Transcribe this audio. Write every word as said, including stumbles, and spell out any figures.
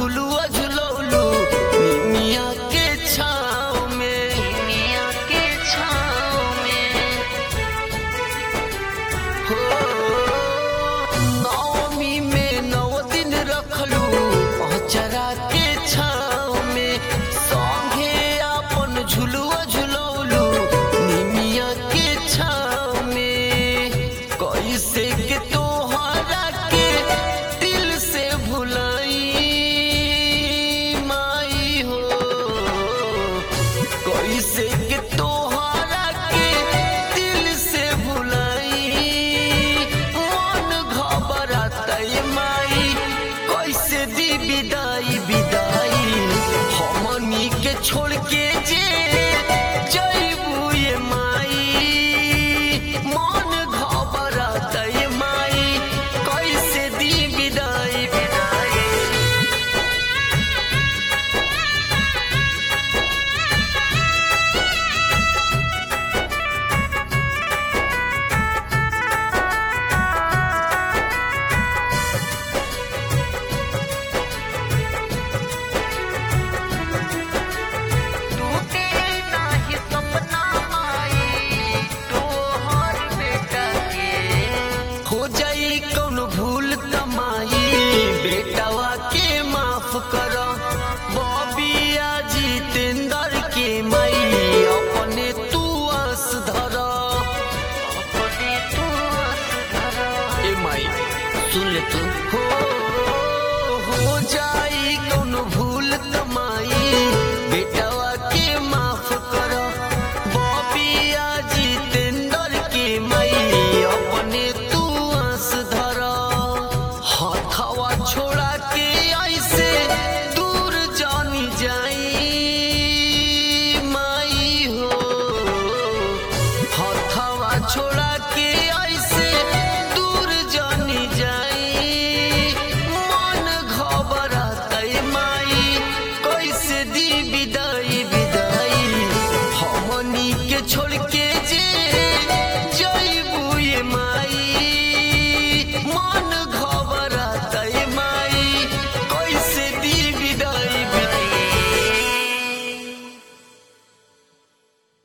झुलुआ झुलौलू निमिया के छाँव में, निमिया के छाँव में हो। नवमी में नौ दिन रखलू पचरा के छाँव में, संगे अपन झुलुआ झुलौलू निमिया के छाँव में। कैसे के तोहरा के दिल से भुलाई माई हो, कैसे के तोहरा के दिल से भुलाई। मन घबराता माई कैसे दी विदाई विदाई, हमनी के छोड़ के जे जइबू ये माई। मन घबराता माई कैसे दी विदाई विदाई। टूटे नाही सपना माई तोहर बेटा के, हो जाई कौन भूल तमाई बेटावा के माफ कर।